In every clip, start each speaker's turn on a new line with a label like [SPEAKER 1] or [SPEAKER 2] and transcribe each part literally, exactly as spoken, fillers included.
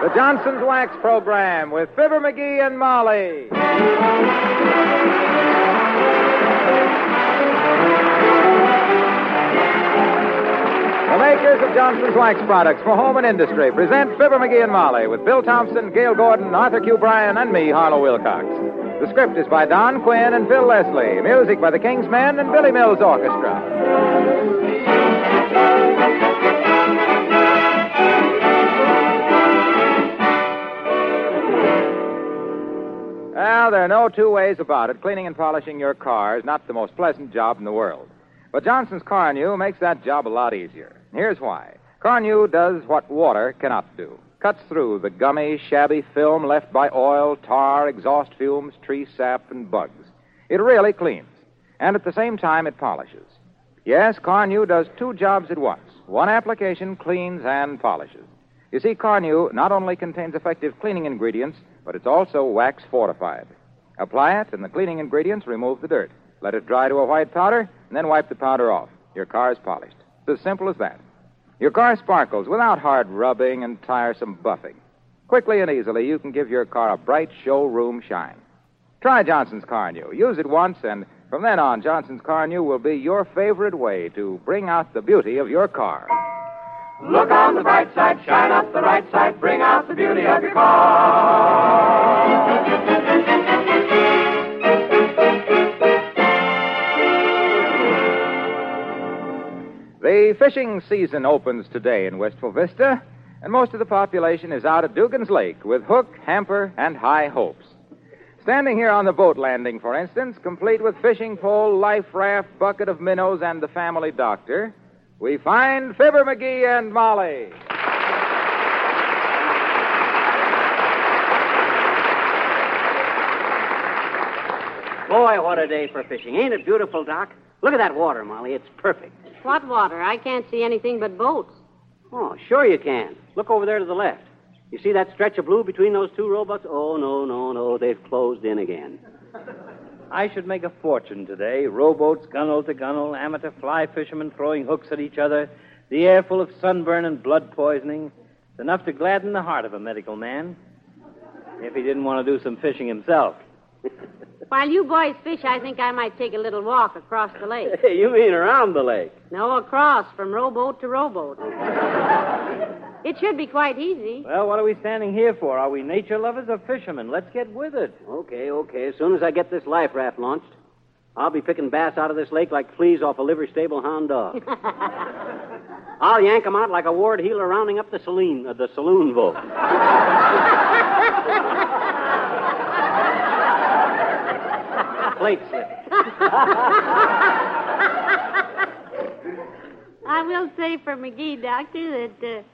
[SPEAKER 1] The Johnson's Wax Program with Fibber McGee and Molly. The makers of Johnson's Wax Products for home and industry present Fibber McGee and Molly with Bill Thompson, Gail Gordon, Arthur Q. Bryan, and me, Harlow Wilcox. The script is by Don Quinn and Phil Leslie. Music by the King's Men and Billy Mills Orchestra. Well, there are no two ways about it. Cleaning and polishing your car is not the most pleasant job in the world. But Johnson's Carnu makes that job a lot easier. Here's why. Carnu does what water cannot do. Cuts through the gummy, shabby film left by oil, tar, exhaust fumes, tree sap, and bugs. It really cleans. And at the same time, it polishes. Yes, Carnu does two jobs at once. One application cleans and polishes. You see, Carnu not only contains effective cleaning ingredients, but it's also wax fortified. Apply it, and the cleaning ingredients remove the dirt. Let it dry to a white powder, and then wipe the powder off. Your car is polished. It's as simple as that. Your car sparkles without hard rubbing and tiresome buffing. Quickly and easily, you can give your car a bright showroom shine. Try Johnson's Carnu. Use it once, and from then on, Johnson's Carnu will be your favorite way to bring out the beauty of your car.
[SPEAKER 2] Look on the bright side, shine up the right side, bring out the beauty of your car.
[SPEAKER 1] The fishing season opens today in Wistful Vista, and most of the population is out at Dugan's Lake with hook, hamper, and high hopes. Standing here on the boat landing, for instance, complete with fishing pole, life raft, bucket of minnows, and the family doctor, we find Fibber McGee and Molly.
[SPEAKER 3] Boy, what a day for fishing. Ain't it beautiful, Doc? Look at that water, Molly. It's perfect.
[SPEAKER 4] What water? I can't see anything but boats.
[SPEAKER 3] Oh, sure you can. Look over there to the left. You see that stretch of blue between those two rowboats? Oh, no, no, no. They've closed in again.
[SPEAKER 5] I should make a fortune today. Rowboats, gunwale to gunwale, amateur fly fishermen throwing hooks at each other, the air full of sunburn and blood poisoning. It's enough to gladden the heart of a medical man, if he didn't want to do some fishing himself.
[SPEAKER 4] While you boys fish, I think I might take a little walk across the lake.
[SPEAKER 3] Hey, you mean around the lake?
[SPEAKER 4] No, across, from rowboat to rowboat. It should be quite easy.
[SPEAKER 5] Well, what are we standing here for? Are we nature lovers or fishermen? Let's get with it.
[SPEAKER 3] Okay, okay. As soon as I get this life raft launched, I'll be picking bass out of this lake like fleas off a liver stable hound dog. I'll yank 'em out like a ward heeler rounding up the saloon, uh, the saloon vote. Plate slip.
[SPEAKER 4] I will say for McGee, Doctor, that uh,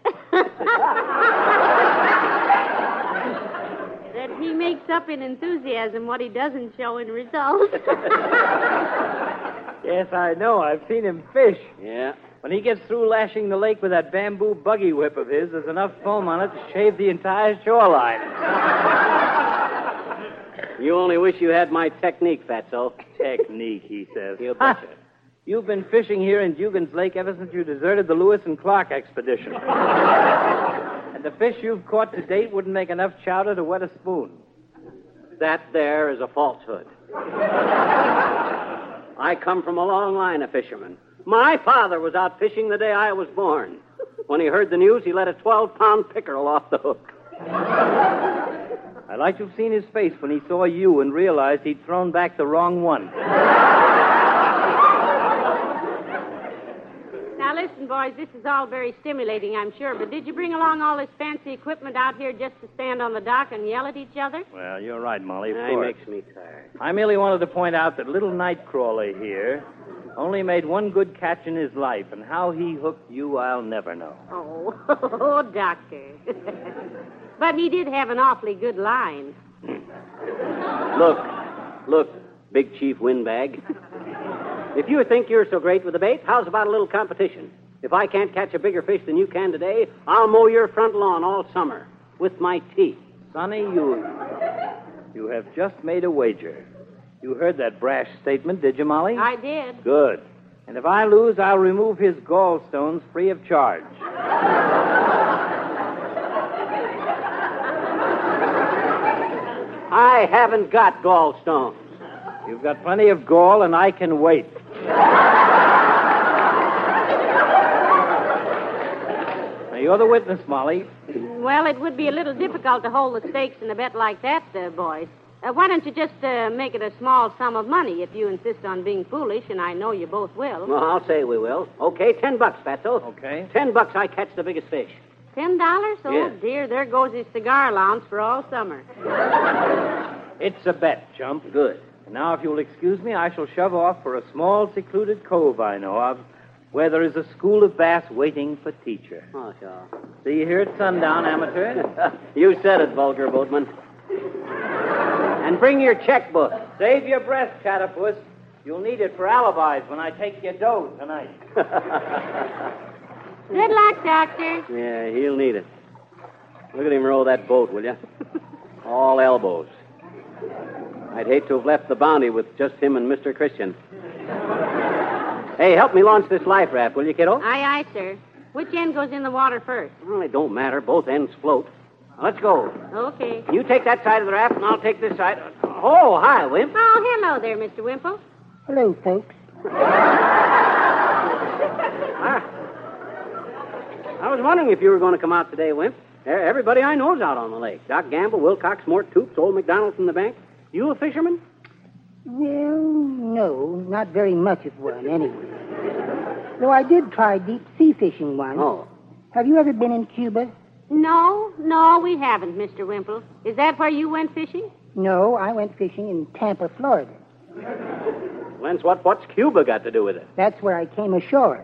[SPEAKER 4] that he makes up in enthusiasm what he doesn't show in results.
[SPEAKER 5] Yes, I know. I've seen him fish.
[SPEAKER 3] Yeah.
[SPEAKER 5] When he gets through lashing the lake with that bamboo buggy whip of his, there's enough foam on it to shave the entire shoreline.
[SPEAKER 3] You only wish you had my technique, Fatso.
[SPEAKER 5] Technique, he says.
[SPEAKER 3] You betcha.
[SPEAKER 5] You've been fishing here in Dugan's Lake ever since you deserted the Lewis and Clark expedition. And the fish you've caught to date wouldn't make enough chowder to wet a spoon.
[SPEAKER 3] That there is a falsehood. I come from a long line of fishermen. My father was out fishing the day I was born. When he heard the news, he let a twelve-pound pickerel off the hook.
[SPEAKER 5] I'd like to have seen his face when he saw you and realized he'd thrown back the wrong one.
[SPEAKER 4] Now, listen, boys, this is all very stimulating, I'm sure, but did you bring along all this fancy equipment out here just to stand on the dock and yell at each other?
[SPEAKER 5] Well, you're right, Molly, of
[SPEAKER 3] That
[SPEAKER 5] course.
[SPEAKER 3] makes me tired.
[SPEAKER 5] I merely wanted to point out that little Nightcrawler here only made one good catch in his life, and how he hooked you, I'll never know.
[SPEAKER 4] Oh, oh, Doctor. But he did have an awfully good line.
[SPEAKER 3] Look, look, Big Chief Windbag. If you think you're so great with the bait, how's about a little competition? If I can't catch a bigger fish than you can today, I'll mow your front lawn all summer with my teeth.
[SPEAKER 5] Sonny, you... You have just made a wager. You heard that brash statement, did you, Molly?
[SPEAKER 4] I did.
[SPEAKER 5] Good. And if I lose, I'll remove his gallstones free of charge.
[SPEAKER 3] I haven't got gallstones.
[SPEAKER 5] You've got plenty of gall, and I can wait. Now, you're the witness, Molly.
[SPEAKER 4] Well, it would be a little difficult to hold the stakes in a bet like that, uh, boys. Uh, why don't you just uh, make it a small sum of money if you insist on being foolish, and I know you both will.
[SPEAKER 3] Well, I'll say we will. Okay, ten bucks, Fatso.
[SPEAKER 5] Okay.
[SPEAKER 3] Ten bucks I catch the biggest fish.
[SPEAKER 4] Ten dollars? Oh,
[SPEAKER 3] Yeah.
[SPEAKER 4] dear, there goes his cigar allowance for all summer.
[SPEAKER 5] It's a bet, chump.
[SPEAKER 3] Good.
[SPEAKER 5] Now, if you'll excuse me, I shall shove off for a small, secluded cove I know of, where there is a school of bass waiting for teacher.
[SPEAKER 3] Oh, sure.
[SPEAKER 5] See you here at sundown, amateur.
[SPEAKER 3] You said it, vulgar boatman. And bring your checkbook.
[SPEAKER 5] Save your breath, Catapuss. You'll need it for alibis when I take your dough tonight.
[SPEAKER 4] Good luck, Doctor.
[SPEAKER 3] Yeah, he'll need it. Look at him row that boat, will you? All elbows. I'd hate to have left the Bounty with just him and Mister Christian. Hey, help me launch this life raft, will you, kiddo?
[SPEAKER 4] Aye, aye, sir. Which end goes in the water first?
[SPEAKER 3] Well, it don't matter. Both ends float. Now, let's go.
[SPEAKER 4] Okay.
[SPEAKER 3] You take that side of the raft, and I'll take this side. Oh, hi, Wimp.
[SPEAKER 4] Oh, hello there, Mister Wimple.
[SPEAKER 6] Hello, folks.
[SPEAKER 3] Ah. I was wondering if you were going to come out today, Wimp. E- Everybody I know's out on the lake. Doc Gamble, Wilcox, Mort Toops, old McDonald from the bank. You a fisherman?
[SPEAKER 6] Well, no, not very much of one, anyway. Though I did try deep sea fishing once.
[SPEAKER 3] Oh.
[SPEAKER 6] Have you ever been in Cuba?
[SPEAKER 4] No, no, we haven't, Mister Wimple. Is that where you went fishing?
[SPEAKER 6] No, I went fishing in Tampa, Florida.
[SPEAKER 3] Lance, what, what's Cuba got to do with it?
[SPEAKER 6] That's where I came ashore.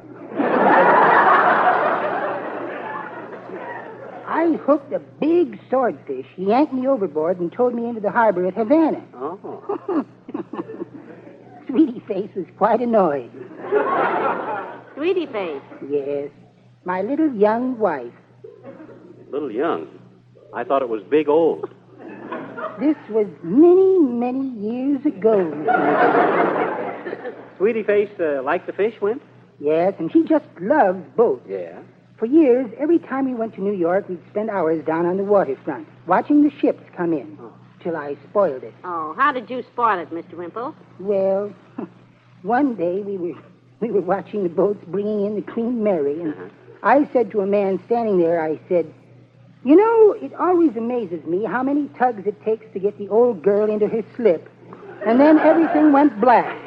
[SPEAKER 6] I hooked a big swordfish. He yanked me overboard and towed me into the harbor at Havana.
[SPEAKER 3] Oh.
[SPEAKER 6] Sweetie Face was quite annoyed.
[SPEAKER 4] Sweetie Face.
[SPEAKER 6] Yes, my little young wife.
[SPEAKER 3] Little young. I thought it was big old.
[SPEAKER 6] This was many, many years ago.
[SPEAKER 3] Sweetie Face uh, like the fish, Wimp?
[SPEAKER 6] Yes, and she just loves boats.
[SPEAKER 3] Yeah.
[SPEAKER 6] For years, every time we went to New York, we'd spend hours down on the waterfront, watching the ships come in,
[SPEAKER 3] Oh.
[SPEAKER 6] till I spoiled it.
[SPEAKER 4] Oh, how did you spoil it, Mister Wimple?
[SPEAKER 6] Well, one day we were we were watching the boats bringing in the Queen Mary, and
[SPEAKER 3] Uh-huh.
[SPEAKER 6] I said to a man standing there, I said, you know, it always amazes me how many tugs it takes to get the old girl into her slip, and then everything went black.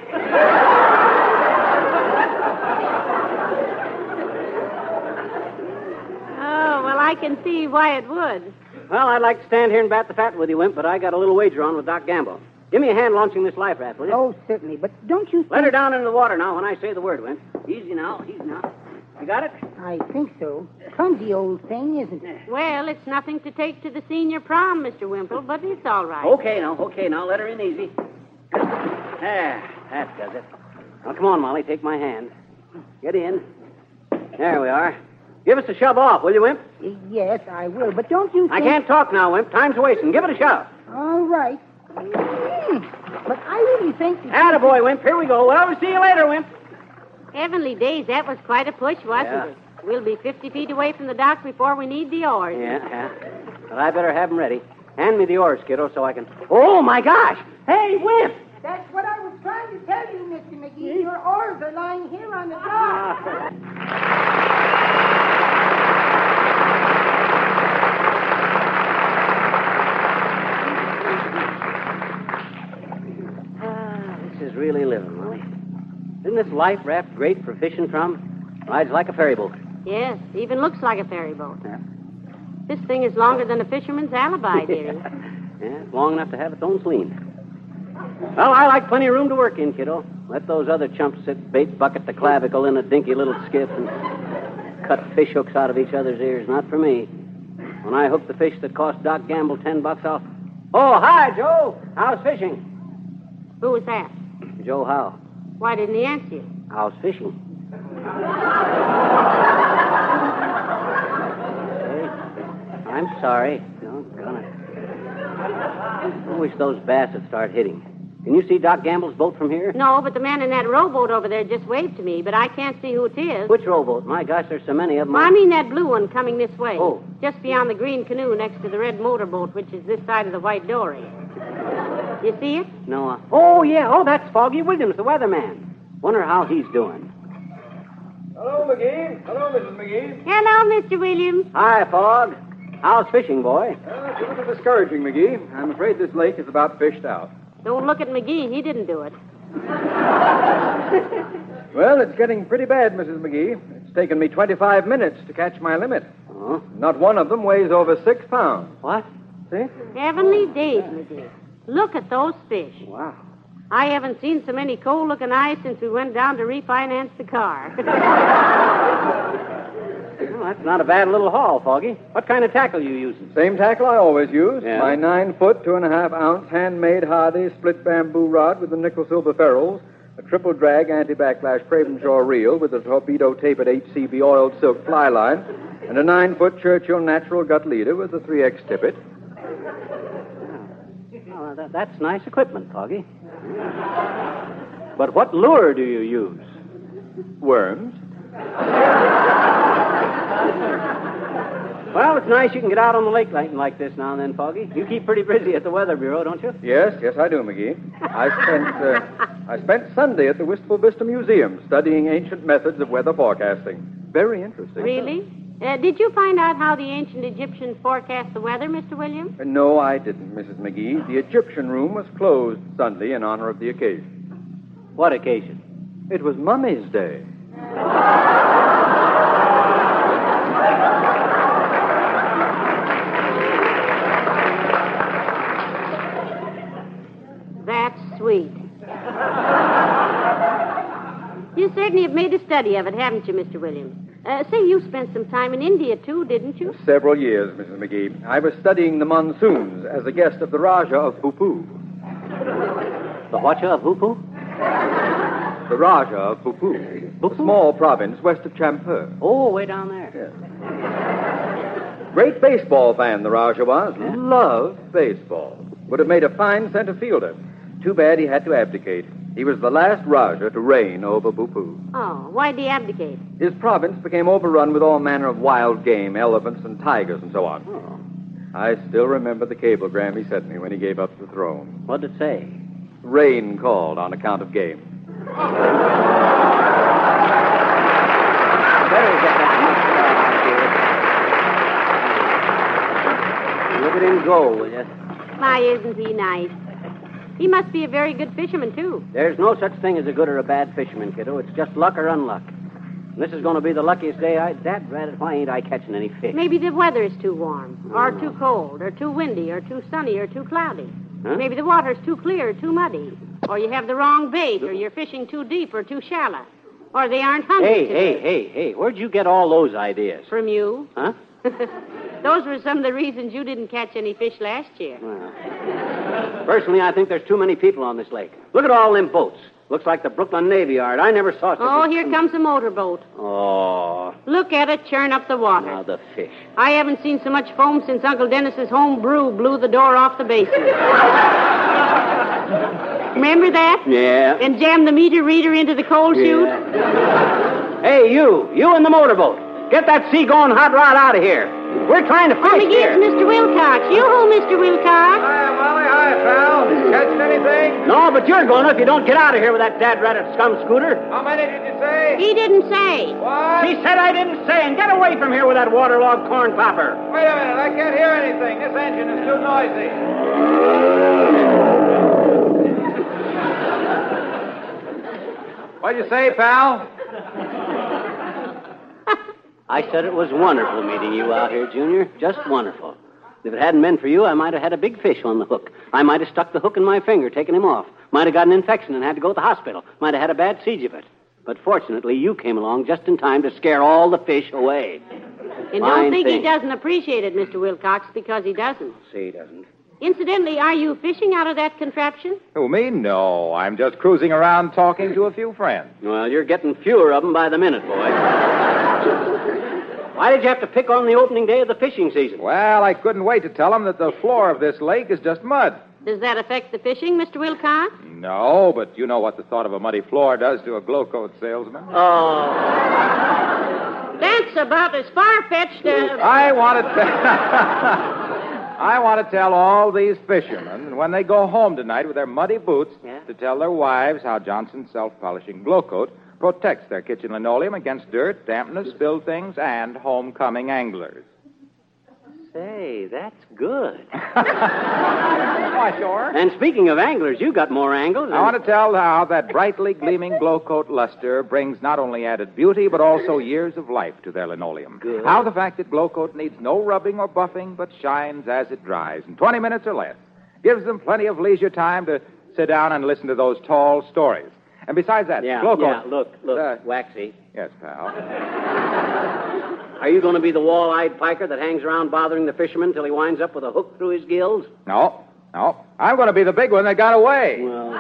[SPEAKER 4] Oh, well, I can see why it would.
[SPEAKER 3] Well, I'd like to stand here and bat the fat with you, Wimp, but I got a little wager on with Doc Gamble. Give me a hand launching this life raft, will you?
[SPEAKER 6] Oh, certainly, but don't you think...
[SPEAKER 3] Let her down into the water now when I say the word, Wimp. Easy now, easy now. You got it?
[SPEAKER 6] I think so. Clumsy old thing, isn't it?
[SPEAKER 4] Well, it's nothing to take to the senior prom, Mister Wimple, but it's all right.
[SPEAKER 3] Okay now, okay now. Let her in easy. There, that does it. Now, come on, Molly. Take my hand. Get in. There we are. Give us a shove off, will you, Wimp?
[SPEAKER 6] Yes, I will, but don't you think...
[SPEAKER 3] I can't talk now, Wimp. Time's wasting. Give it a shove.
[SPEAKER 6] All right. Mm, But I really think... that-
[SPEAKER 3] Attaboy, Wimp. Here we go. Well, we'll see you later, Wimp.
[SPEAKER 4] Heavenly days, that was quite a push, wasn't
[SPEAKER 3] Yeah.
[SPEAKER 4] it? We'll be fifty feet away from the dock before we need the oars.
[SPEAKER 3] Yeah, yeah. But I better have 'em ready. Hand me the oars, kiddo, so I can... Oh, my gosh! Hey, Wimp!
[SPEAKER 6] That's what I was trying to tell you, Mister McGee. Your oars are lying here on the dock. Ah, this is really living, Molly. Isn't this life raft great for fishing from? Rides like a ferry boat.
[SPEAKER 4] Yes, even looks like a ferry boat.
[SPEAKER 3] Yeah.
[SPEAKER 4] This thing is longer than a fisherman's alibi, dearie.
[SPEAKER 3] Yeah, it's long enough to have its own sleen. Well, I like plenty of room to work in, kiddo. Let those other chumps sit bait bucket to clavicle in a dinky little skiff and cut fish hooks out of each other's ears. Not for me. When I hook the fish that cost Doc Gamble ten bucks, I'll... Oh, hi, Joe. How's fishing?
[SPEAKER 4] Who was that?
[SPEAKER 3] Joe Howe.
[SPEAKER 4] Why didn't he answer you?
[SPEAKER 3] How's fishing? Hey, I'm sorry. No, gonna. I wish those bass would start hitting. Can you see Doc Gamble's boat from here?
[SPEAKER 4] No, but the man in that rowboat over there just waved to me, but I can't see who it is.
[SPEAKER 3] Which rowboat? My gosh, there's so many of them.
[SPEAKER 4] Well, I mean that blue one coming this way.
[SPEAKER 3] Oh.
[SPEAKER 4] Just beyond the green canoe next to the red motorboat, which is this side of the white dory. You see it?
[SPEAKER 3] No. Uh... Oh, yeah. Oh, that's Foggy Williams, the weatherman. Wonder how he's doing.
[SPEAKER 7] Hello, McGee. Hello, Missus McGee.
[SPEAKER 4] Hello, Mister Williams.
[SPEAKER 3] Hi, Fog. How's fishing, boy?
[SPEAKER 7] Uh, it's a little discouraging, McGee. I'm afraid this lake is about fished out.
[SPEAKER 4] Don't look at McGee. He didn't do it.
[SPEAKER 7] Well, it's getting pretty bad, Missus McGee. It's taken me twenty-five minutes to catch my limit.
[SPEAKER 3] Oh?
[SPEAKER 7] Not one of them weighs over six pounds.
[SPEAKER 3] What?
[SPEAKER 7] See?
[SPEAKER 4] Heavenly days, McGee. Look at those fish.
[SPEAKER 3] Wow.
[SPEAKER 4] I haven't seen so many cold-looking eyes since we went down to refinance the car.
[SPEAKER 3] Well, that's not a bad little haul, Foggy. What kind of tackle you using?
[SPEAKER 7] Same tackle I always use.
[SPEAKER 3] Yeah.
[SPEAKER 7] My nine-foot, two-and-a-half-ounce handmade Hardy split bamboo rod with the nickel-silver ferrules, a triple-drag anti-backlash Cravenshaw reel with a torpedo-tapered H C B oiled silk fly line, and a nine-foot Churchill natural gut leader with a three X tippet.
[SPEAKER 3] Oh, that, that's nice equipment, Foggy. But what lure do you use?
[SPEAKER 7] Worms.
[SPEAKER 3] Well, it's nice you can get out on the lake like, like this now and then, Foggy. You keep pretty busy at the Weather Bureau, don't you?
[SPEAKER 7] Yes, yes, I do, McGee. I spent uh, I spent Sunday at the Wistful Vista Museum studying ancient methods of weather forecasting. Very interesting.
[SPEAKER 4] Really? Uh, did you find out how the ancient Egyptians forecast the weather, Mister Williams?
[SPEAKER 7] Uh, no, I didn't, Missus McGee. The Egyptian room was closed Sunday in honor of the occasion.
[SPEAKER 3] What occasion?
[SPEAKER 7] It was Mummy's Day.
[SPEAKER 4] That's sweet. You certainly have made a study of it, haven't you, Mister Williams? Uh, say, you spent some time in India, too, didn't you?
[SPEAKER 7] Several years, Missus McGee. I was studying the monsoons as a guest of the Raja of Bhupoo.
[SPEAKER 3] The Watcher of Hoopu?
[SPEAKER 7] The Raja of Bhupoo. A small province west of Champur.
[SPEAKER 3] Oh, way down there.
[SPEAKER 7] Yes. Great baseball fan, the Raja was.
[SPEAKER 3] Yeah?
[SPEAKER 7] Loved baseball. Would have made a fine center fielder. Too bad he had to abdicate. He was the last Raja to reign over Bhupoo.
[SPEAKER 4] Oh, why'd he abdicate?
[SPEAKER 7] His province became overrun with all manner of wild game, elephants and tigers and so on.
[SPEAKER 3] Oh.
[SPEAKER 7] I still remember the cablegram he sent me when he gave up the throne.
[SPEAKER 3] What'd it say?
[SPEAKER 7] Rain called on account of game.
[SPEAKER 3] Better get that much. Look at him go, will you?
[SPEAKER 4] Why, isn't he nice? He must be a very good fisherman, too.
[SPEAKER 3] There's no such thing as a good or a bad fisherman, kiddo. It's just luck or unluck. This is going to be the luckiest day I... Dad, rat it, why ain't I catching any fish?
[SPEAKER 4] Maybe the weather is too warm, or too cold, or too windy, or too sunny, or too cloudy.
[SPEAKER 3] Huh?
[SPEAKER 4] Maybe the water's too clear or too muddy. Or you have the wrong bait, or you're fishing too deep or too shallow. Or they aren't hungry
[SPEAKER 3] Hey,
[SPEAKER 4] today.
[SPEAKER 3] hey, hey, hey, where'd you get all those ideas?
[SPEAKER 4] From you.
[SPEAKER 3] Huh?
[SPEAKER 4] Those were some of the reasons you didn't catch any fish last year.
[SPEAKER 3] Well, personally, I think there's too many people on this lake. Look at all them boats. Looks like the Brooklyn Navy Yard. I never saw such
[SPEAKER 4] Oh,
[SPEAKER 3] a...
[SPEAKER 4] here comes a motorboat.
[SPEAKER 3] Oh,
[SPEAKER 4] Look at it churn up the water.
[SPEAKER 3] now the fish.
[SPEAKER 4] I haven't seen so much foam since Uncle Dennis's home brew blew the door off the basement. Remember that?
[SPEAKER 3] Yeah.
[SPEAKER 4] And jammed the meter reader into the coal chute?
[SPEAKER 3] Yeah. Hey, you. You in the motorboat. Get that sea-going hot rod out of here. We're trying to fish
[SPEAKER 4] Oh, McGee,
[SPEAKER 3] here.
[SPEAKER 4] it's Mister Wilcox. You-hoo, Mister Wilcox.
[SPEAKER 7] Hi, Molly. Hi, pal. Catching anything?
[SPEAKER 3] No, but you're going to if you don't get out of here with that dad-ratted scum scooter.
[SPEAKER 7] How many did you say?
[SPEAKER 4] He didn't say.
[SPEAKER 7] What?
[SPEAKER 3] He said I didn't say, and get away from here with that waterlogged corn popper.
[SPEAKER 7] Wait a minute. I can't hear anything. This engine is too noisy. What'd you say, pal?
[SPEAKER 3] I said it was wonderful meeting you out here, Junior. Just wonderful. If it hadn't been for you, I might have had a big fish on the hook. I might have stuck the hook in my finger, taken him off. Might have got an infection and had to go to the hospital. Might have had a bad siege of it. But fortunately, you came along just in time to scare all the fish away.
[SPEAKER 4] And
[SPEAKER 3] Fine
[SPEAKER 4] don't think
[SPEAKER 3] thing.
[SPEAKER 4] he doesn't appreciate it, Mister Wilcox, because he doesn't.
[SPEAKER 3] See, he doesn't.
[SPEAKER 4] Incidentally, are you fishing out of that contraption?
[SPEAKER 1] Who, me? No. I'm just cruising around talking to a few friends.
[SPEAKER 3] Well, you're getting fewer of them by the minute, boy. Why did you have to pick on the opening day of the fishing season?
[SPEAKER 1] Well, I couldn't wait to tell them that the floor of this lake is just mud.
[SPEAKER 4] Does that affect the fishing, Mister Wilcox?
[SPEAKER 1] No, but you know what the thought of a muddy floor does to a glow coat salesman.
[SPEAKER 3] Oh.
[SPEAKER 4] That's about as far-fetched as...
[SPEAKER 1] I wanted to... I want to tell all these fishermen, when they go home tonight with their muddy boots,
[SPEAKER 3] Yeah?
[SPEAKER 1] to tell their wives how Johnson's self-polishing Glow Coat protects their kitchen linoleum against dirt, dampness, spilled things, and homecoming anglers.
[SPEAKER 3] Say, that's good.
[SPEAKER 1] Why, sure.
[SPEAKER 3] And speaking of anglers, you got more angles.
[SPEAKER 1] I want to tell how that brightly gleaming Glow Coat luster brings not only added beauty, but also years of life to their linoleum.
[SPEAKER 3] Good.
[SPEAKER 1] How the fact that Glow Coat needs no rubbing or buffing, but shines as it dries in twenty minutes or less, gives them plenty of leisure time to sit down and listen to those tall stories. And besides that,
[SPEAKER 3] Yeah,
[SPEAKER 1] Glow Coat...
[SPEAKER 3] yeah, look, look,
[SPEAKER 1] Uh,
[SPEAKER 3] Waxy.
[SPEAKER 1] Yes, pal.
[SPEAKER 3] Are you going to be the wall-eyed piker that hangs around bothering the fisherman till he winds up with a hook through his gills?
[SPEAKER 1] No, no. I'm going to be the big one that got away.
[SPEAKER 3] Well...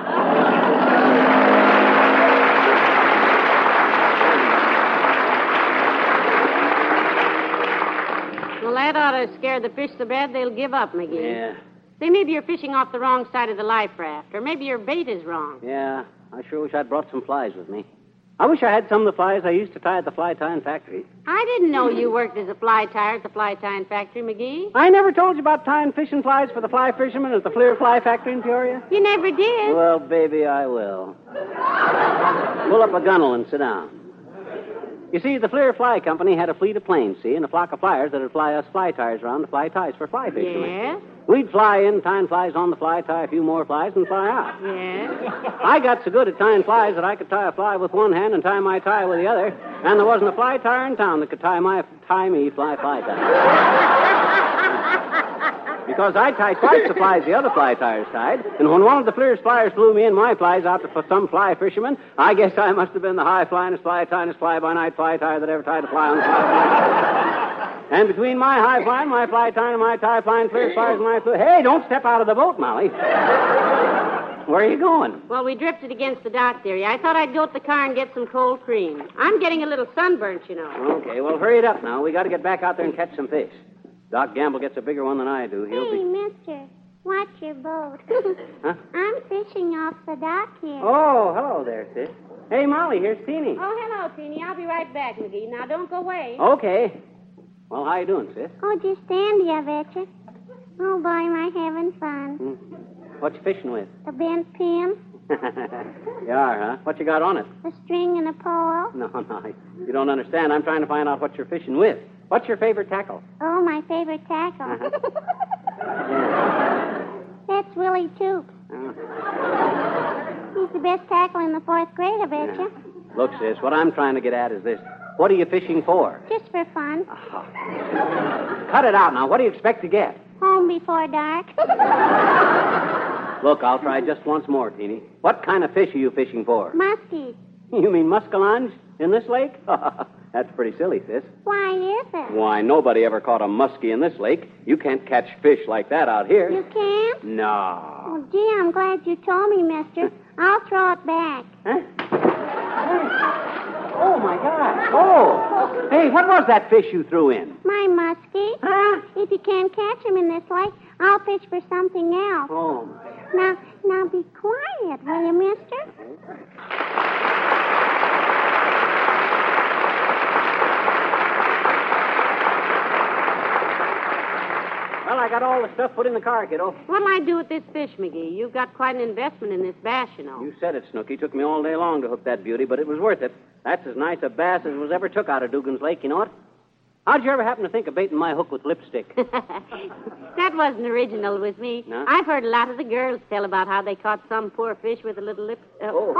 [SPEAKER 4] Well, that ought to scare the fish so bad they'll give up, McGee.
[SPEAKER 3] Yeah,
[SPEAKER 4] Say, maybe you're fishing off the wrong side of the life raft, or maybe your bait is wrong.
[SPEAKER 3] yeah. I sure wish I'd brought some flies with me. I wish I had some of the flies I used to tie at the fly tying factory.
[SPEAKER 4] I didn't know you worked as a fly tyer at the fly tying factory, McGee.
[SPEAKER 3] I never told you about tying fishing flies for the fly fishermen at the Fleer Fly Factory in Peoria.
[SPEAKER 4] You never did.
[SPEAKER 3] Well, baby, I will. Pull up a gunnel and sit down. You see, the Fleer Fly Company had a fleet of planes, see, and a flock of flyers that'd fly us fly tyers around to fly ties for fly fishermen.
[SPEAKER 4] Yes,
[SPEAKER 3] We'd fly in, tying flies on the fly, tie a few more flies, and fly out.
[SPEAKER 4] yes.
[SPEAKER 3] I got so good at tying flies that I could tie a fly with one hand and tie my tie with the other, and there wasn't a fly tyer in town that could tie my tie me fly fly tie. Because I tied twice the flies the other fly tyers tied, and when one of the Fleer's flyers flew me and my flies out for some fly fisherman, I guess I must have been the high flyingest fly tyingest fly by night fly tyer that ever tied a fly on the fly. And between my high flying, my fly tying, and my tie flying Fleer's flyers and my flew. Hey, don't step out of the boat, Molly. Where are you going?
[SPEAKER 4] Well, we drifted against the dock, dearie. I thought I'd go to the car and get some cold cream. I'm getting a little sunburnt, you know.
[SPEAKER 3] Okay, well, hurry it up now. We got to get back out there and catch some fish. Doc Gamble gets a bigger one than I do. He'll
[SPEAKER 8] Hey,
[SPEAKER 3] be...
[SPEAKER 8] mister, watch your boat.
[SPEAKER 3] Huh?
[SPEAKER 8] I'm fishing off the dock here.
[SPEAKER 3] Oh, hello there, sis. Hey, Molly, here's Teeny.
[SPEAKER 4] Oh, hello, Teeny. I'll be right back, McGee. Now, don't go away.
[SPEAKER 3] Okay. Well, how you doing, sis?
[SPEAKER 8] Oh, just dandy, I betcha. Oh, boy, am I having fun.
[SPEAKER 3] Hmm. What you fishing with?
[SPEAKER 8] A bent pin,
[SPEAKER 3] You are, huh? What you got on it?
[SPEAKER 8] a string, and a pole.
[SPEAKER 3] No, no, you don't understand. I'm trying to find out what you're fishing with. What's your favorite tackle?
[SPEAKER 8] Oh, my favorite tackle.
[SPEAKER 3] Uh-huh.
[SPEAKER 8] That's Willie Toops.
[SPEAKER 3] Oh.
[SPEAKER 8] He's the best tackle in the fourth grade, I betcha.
[SPEAKER 3] Look, sis, what I'm trying to get at is this. What are you fishing for?
[SPEAKER 8] Just for fun.
[SPEAKER 3] Cut it out now. What do you expect to get?
[SPEAKER 8] Home before dark.
[SPEAKER 3] Look, I'll try just once more, Teeny. What kind of fish are you fishing for?
[SPEAKER 8] Muskies.
[SPEAKER 3] You mean muskellunge in this lake? That's pretty silly, sis.
[SPEAKER 8] Why is it?
[SPEAKER 3] Why, nobody ever caught a muskie in this lake. You can't catch fish like that out here.
[SPEAKER 8] You can't?
[SPEAKER 3] No.
[SPEAKER 8] Oh, gee, I'm glad you told me, mister. I'll throw it back.
[SPEAKER 3] Huh? Oh, my God. Oh. Hey, what was that fish you threw in?
[SPEAKER 8] My muskie.
[SPEAKER 3] Huh?
[SPEAKER 8] If you can't catch him in this lake, I'll fish for something else.
[SPEAKER 3] Oh, my.
[SPEAKER 8] Now, now be quiet, will you, mister?
[SPEAKER 3] Well, I got all the stuff put in the car, kiddo.
[SPEAKER 4] What'll I do with this fish, McGee? You've got quite an investment in this bass, you know.
[SPEAKER 3] You said it, Snooky. Took me all day long to hook that beauty, but it was worth it. That's as nice a bass as was ever took out of Dugan's Lake, you know it? How'd you ever happen to think of baiting my hook with lipstick?
[SPEAKER 4] That wasn't original with me.
[SPEAKER 3] No?
[SPEAKER 4] I've heard a lot of the girls tell about how they caught some poor fish with a little lip. Uh,
[SPEAKER 3] Oh.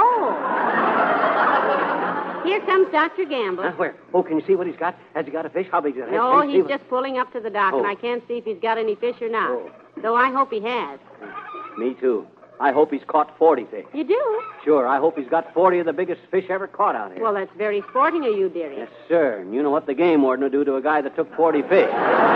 [SPEAKER 4] oh. Here comes Doctor Gamble.
[SPEAKER 3] Huh? Where? Oh, can you see what he's got? Has he got a fish? How big is it?
[SPEAKER 4] No,
[SPEAKER 3] Hey, see
[SPEAKER 4] he's
[SPEAKER 3] what-
[SPEAKER 4] just pulling up to the dock,
[SPEAKER 3] Oh.
[SPEAKER 4] and I can't see if he's got any fish or not.
[SPEAKER 3] Oh.
[SPEAKER 4] Though I hope he has.
[SPEAKER 3] Me, too. I hope he's caught forty fish.
[SPEAKER 4] You do?
[SPEAKER 3] Sure, I hope he's got forty of the biggest fish ever caught out here.
[SPEAKER 4] Well, that's very sporting of you, dearie.
[SPEAKER 3] Yes, sir. And you know what the game warden would do to a guy that took forty fish?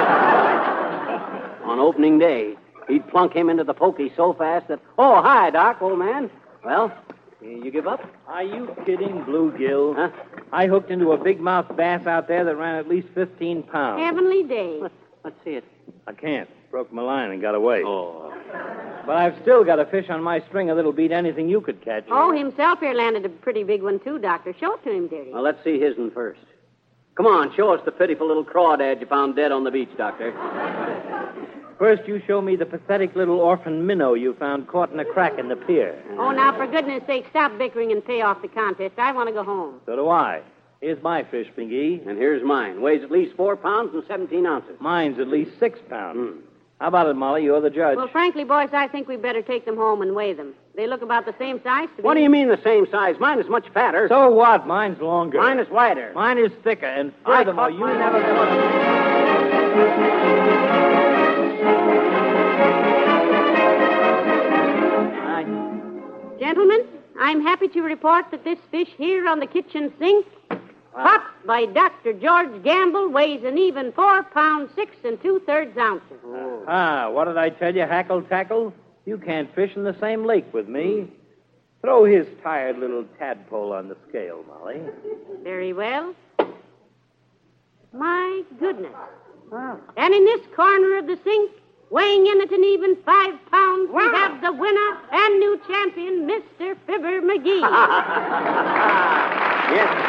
[SPEAKER 3] On opening day, he'd plunk him into the pokey so fast that... Oh, hi, Doc, old man. Well, you give up?
[SPEAKER 5] Are you kidding, Bluegill?
[SPEAKER 3] Huh?
[SPEAKER 5] I hooked into a big mouth bass out there that ran at least fifteen pounds.
[SPEAKER 4] Heavenly days.
[SPEAKER 3] Let's, let's see it.
[SPEAKER 5] I can't. Broke my line and got away.
[SPEAKER 3] Oh.
[SPEAKER 5] But I've still got a fish on my stringer that'll beat anything you could catch.
[SPEAKER 4] Oh, himself here landed a pretty big one, too, Doctor. Show it to him, dearie.
[SPEAKER 3] Well, let's see his one first. Come on, show us the pitiful little crawdad you found dead on the beach, Doctor.
[SPEAKER 5] First, you show me the pathetic little orphan minnow you found caught in a crack in the pier.
[SPEAKER 4] Oh, now, for goodness sake, stop bickering and pay off the contest. I want to go home.
[SPEAKER 5] So do I. Here's my fish, McGee.
[SPEAKER 3] And here's mine. Weighs at least four pounds and seventeen ounces.
[SPEAKER 5] Mine's at least six pounds.
[SPEAKER 3] Mm.
[SPEAKER 5] How about it, Molly? You're the judge.
[SPEAKER 4] Well, frankly, boys, I think we'd better take them home and weigh them. They look about the same size to me.
[SPEAKER 3] What do you mean the same size? Mine is much fatter.
[SPEAKER 5] So what? Mine's longer.
[SPEAKER 3] Mine is wider.
[SPEAKER 5] Mine is thicker, and
[SPEAKER 3] I
[SPEAKER 5] furthermore,
[SPEAKER 3] caught
[SPEAKER 5] you
[SPEAKER 3] mine.
[SPEAKER 5] never
[SPEAKER 3] I...
[SPEAKER 4] Gentlemen, I'm happy to report that this fish here on the kitchen sink, caught by Doctor George Gamble, weighs an even four pounds, six and two-thirds ounces.
[SPEAKER 5] Ah, what did I tell you, Hackle Tackle? You can't fish in the same lake with me. Throw his tired little tadpole on the scale, Molly.
[SPEAKER 4] Very well. My goodness. And in this corner of the sink, weighing in at an even five pounds, we have the winner and new champion, Mister Fibber McGee.
[SPEAKER 3] Yes,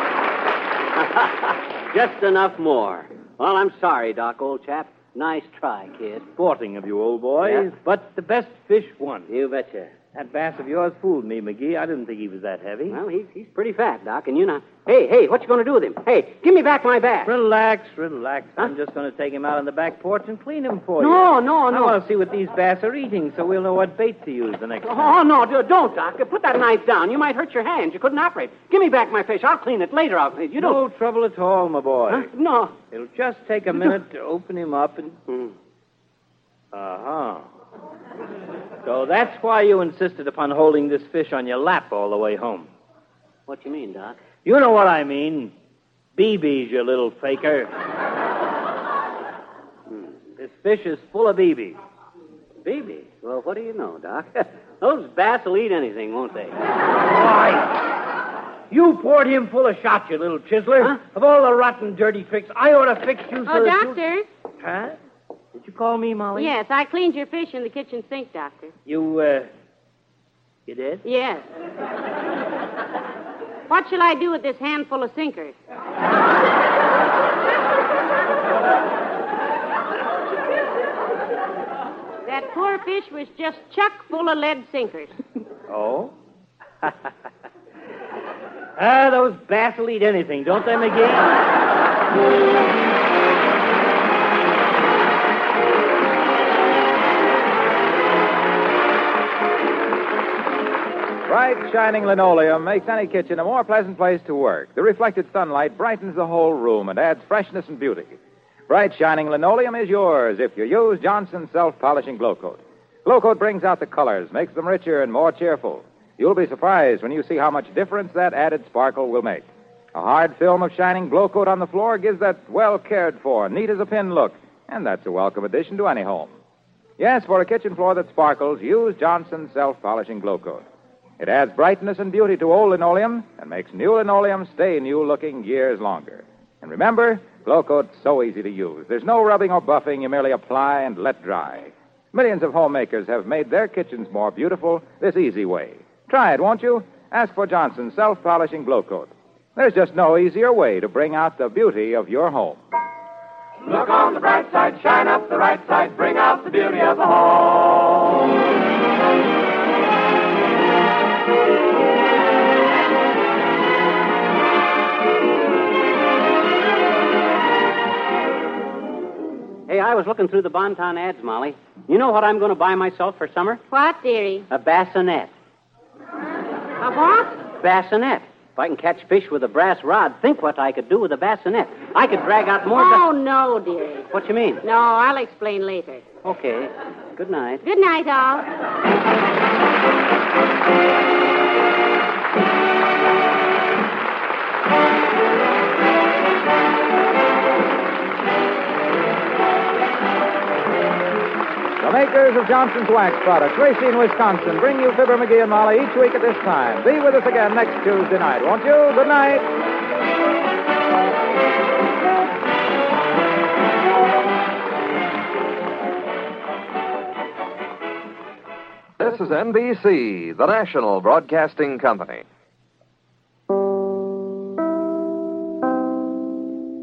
[SPEAKER 3] sir. Just enough more. Well, I'm sorry, Doc, old chap. Nice try, kid.
[SPEAKER 5] Sporting of you, old boy.
[SPEAKER 3] Yeah.
[SPEAKER 5] But the best fish won.
[SPEAKER 3] You betcha.
[SPEAKER 5] That bass of yours fooled me, McGee. I didn't think he was that heavy.
[SPEAKER 3] Well, he's, he's pretty fat, Doc, and you know. Hey, hey, what you going to do with him? Hey, give me back my bass.
[SPEAKER 5] Relax, relax. I'm
[SPEAKER 3] Huh?
[SPEAKER 5] just going to take him out on the back porch and clean him for you.
[SPEAKER 3] No, no,
[SPEAKER 5] I
[SPEAKER 3] no.
[SPEAKER 5] want to see what these bass are eating so we'll know what bait to use the next time.
[SPEAKER 3] Oh, no, do- don't, Doc. Put that knife down. You might hurt your hands. You couldn't operate. Give me back my fish. I'll clean it later. I'll clean it. You don't...
[SPEAKER 5] No trouble at all, my boy.
[SPEAKER 3] Huh? No.
[SPEAKER 5] It'll just take a minute to open him up and...
[SPEAKER 3] Hmm.
[SPEAKER 5] Uh-huh. So that's why you insisted upon holding this fish on your lap all the way home.
[SPEAKER 3] What you mean, Doc?
[SPEAKER 5] You know what I mean. B Bs, you little faker.
[SPEAKER 3] Hmm.
[SPEAKER 5] This fish is full of B Bs.
[SPEAKER 3] B B. Well, what do you know, Doc? Those bass will eat anything, won't they?
[SPEAKER 5] Why? You poured him full of shot, you little chiseler.
[SPEAKER 3] Huh?
[SPEAKER 5] Of all the rotten, dirty tricks, I ought to fix you so
[SPEAKER 4] Oh,
[SPEAKER 5] that you...
[SPEAKER 4] Doctor.
[SPEAKER 5] Huh? Did you call me, Molly?
[SPEAKER 4] Yes, I cleaned your fish in the kitchen sink, Doctor.
[SPEAKER 5] You, uh... You did?
[SPEAKER 4] Yes. What shall I do with this handful of sinkers? That poor fish was just chock full of lead sinkers.
[SPEAKER 5] Oh? Ah, those bass will eat anything, don't they, McGee?
[SPEAKER 1] Bright, shining linoleum makes any kitchen a more pleasant place to work. The reflected sunlight brightens the whole room and adds freshness and beauty. Bright, shining linoleum is yours if you use Johnson's self-polishing Glow Coat. Glow Coat brings out the colors, makes them richer and more cheerful. You'll be surprised when you see how much difference that added sparkle will make. A hard film of shining Glow Coat on the floor gives that well-cared-for, neat-as-a-pin look, and that's a welcome addition to any home. Yes, for a kitchen floor that sparkles, use Johnson's self-polishing Glow Coat. It adds brightness and beauty to old linoleum and makes new linoleum stay new-looking years longer. And remember, Glow Coat's so easy to use. There's no rubbing or buffing. You merely apply and let dry. Millions of homemakers have made their kitchens more beautiful this easy way. Try it, won't you? Ask for Johnson's self-polishing Glow Coat. There's just no easier way to bring out the beauty of your home.
[SPEAKER 2] Look on the bright side, shine up the right side, bring out the beauty of the home.
[SPEAKER 3] Hey, I was looking through the Bonton ads, Molly. You know what I'm going to buy myself for summer?
[SPEAKER 4] What, dearie?
[SPEAKER 3] A bassinet.
[SPEAKER 4] A what?
[SPEAKER 3] Bassinet. If I can catch fish with a brass rod, think what I could do with a bassinet. I could drag out more...
[SPEAKER 4] Oh, no, dearie.
[SPEAKER 3] What you mean?
[SPEAKER 4] No, I'll explain later.
[SPEAKER 3] Okay. Good night.
[SPEAKER 4] Good night, all.
[SPEAKER 1] The makers of Johnson's Wax Products, Racine, Wisconsin, bring you Fibber, McGee, and Molly each week at this time. Be with us again next Tuesday night, won't you? Good night.
[SPEAKER 9] This is N B C, the national broadcasting company.